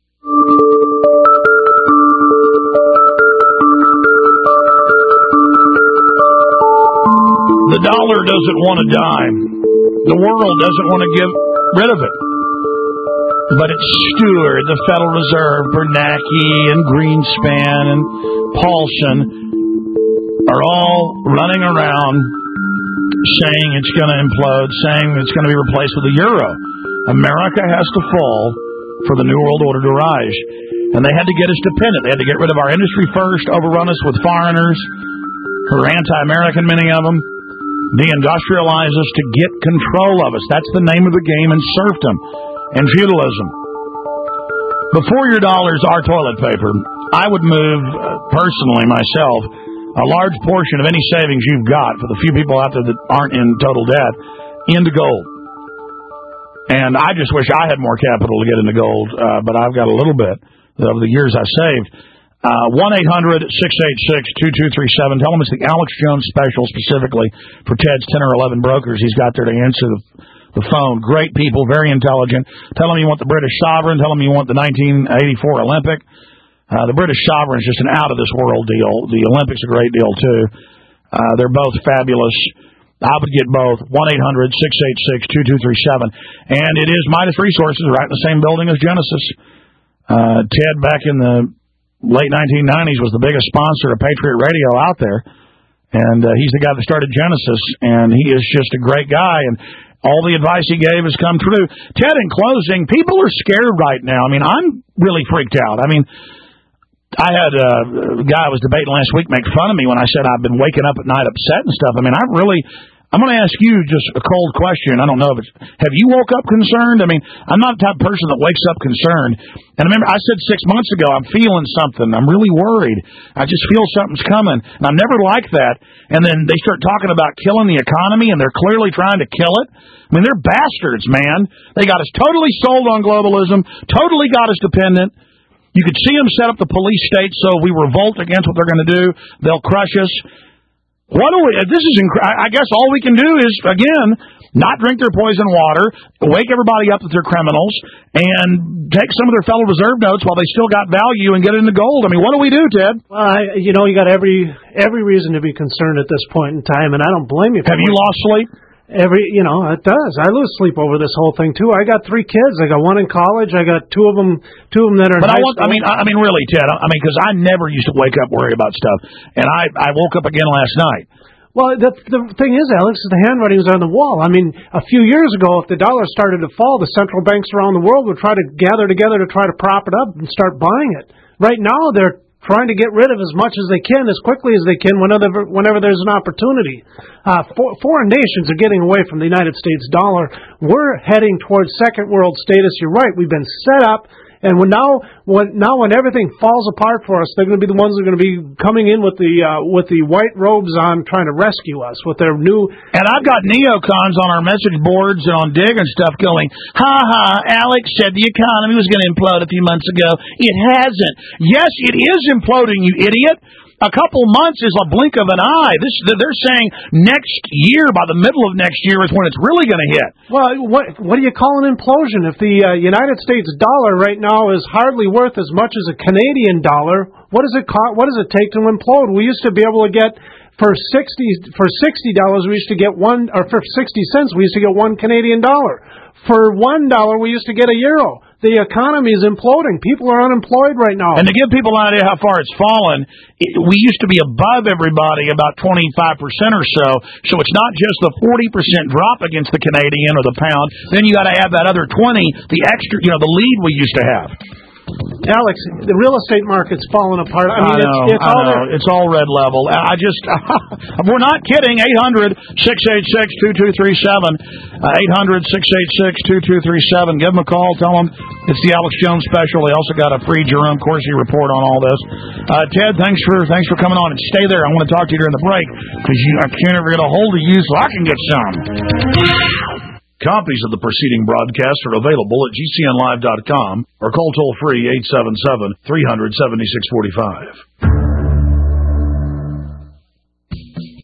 The dollar doesn't want to die. The world doesn't want to get rid of it. But it's Stewart, the Federal Reserve, Bernanke, and Greenspan, and Paulson are all running around saying it's going to implode, saying it's going to be replaced with the euro. America has to fall, for the New World Order to rise. And they had to get us dependent. They had to get rid of our industry first, overrun us with foreigners who are anti-American, many of them, deindustrialize us to get control of us. That's the name of the game in serfdom and feudalism. Before your dollars are toilet paper, I would move, personally, myself, a large portion of any savings you've got, for the few people out there that aren't in total debt, into gold. And I just wish I had more capital to get into gold, but I've got a little bit of the years I saved. 1-800-686-2237. Tell them it's the Alex Jones special specifically for Ted's 10 or 11 brokers he's got there to answer the phone. Great people, very intelligent. Tell them you want the British sovereign. Tell them you want the 1984 Olympic. The British sovereign is just an out-of-this-world deal. The Olympics a great deal, too. They're both fabulous. I would get both. 1-800-686-2237. And it is Midas Resources, right in the same building as Genesis. Ted, back in the late 1990s, was the biggest sponsor of Patriot Radio out there. And he's the guy that started Genesis. And he is just a great guy. And all the advice he gave has come true. Ted, in closing, people are scared right now. I mean, I'm really freaked out. I mean, I had a guy I was debating last week make fun of me when I said I've been waking up at night upset and stuff. I mean, I'm going to ask you just a cold question. I don't know if it's, have you woke up concerned? I mean, I'm not the type of person that wakes up concerned. And remember, I said 6 months ago, I'm feeling something. I'm really worried. I just feel something's coming. And I'm never like that. And then they start talking about killing the economy, and they're clearly trying to kill it. I mean, they're bastards, man. They got us totally sold on globalism, totally got us dependent. You could see them set up the police state so we revolt against what they're going to do. They'll crush us. I guess all we can do is, again, not drink their poison water, wake everybody up that they're criminals, and take some of their Federal Reserve notes while they still got value and get into gold. I mean, what do we do, Ted? Well, you got every reason to be concerned at this point in time, and I don't blame you. Have you lost sleep? It does. I lose sleep over this whole thing too. I got 3 kids. I got one in college. I got two of them that are. But I mean, really, Ted. I mean, because I never used to wake up worried about stuff, and I woke up again last night. Well, the thing is, Alex, the handwriting's on the wall. I mean, a few years ago, if the dollar started to fall, the central banks around the world would try to gather together to try to prop it up and start buying it. Right now, they're trying to get rid of as much as they can, as quickly as they can, whenever there's an opportunity. Foreign nations are getting away from the United States dollar. We're heading towards second world status. You're right. We've been set up. And when everything falls apart for us, they're going to be the ones that are going to be coming in with the white robes on, trying to rescue us with their new. And I've got neocons on our message boards and on Dig and stuff going, ha ha, Alex said the economy was going to implode a few months ago. It hasn't. Yes, it is imploding, you idiot. A couple months is a blink of an eye. They're saying next year, by the middle of next year, is when it's really going to hit. Well, what do you call an implosion? If the United States dollar right now is hardly worth as much as a Canadian dollar, what does it cost? What does it take to implode? We used to be able to get for $60 we used to get one, or for 60 cents we used to get $1 Canadian dollar. For $1 we used to get a euro. The economy is imploding. People are unemployed right now. And to give people an idea how far it's fallen, we used to be above everybody about 25% or so. So it's not just the 40% drop against the Canadian or the pound. Then you got to add that other 20, the extra, the lead we used to have. Alex, the real estate market's falling apart. I mean, it's all red level. We're not kidding. 800-686-2237. 800-686-2237. Give them a call. Tell them it's the Alex Jones special. They also got a free Jerome Corsi report on all this. Ted, thanks for coming on, and stay there. I want to talk to you during the break because I can't ever get a hold of you, so I can get some. Copies of the preceding broadcast are available at GCNlive.com or call toll-free 877-300-7645.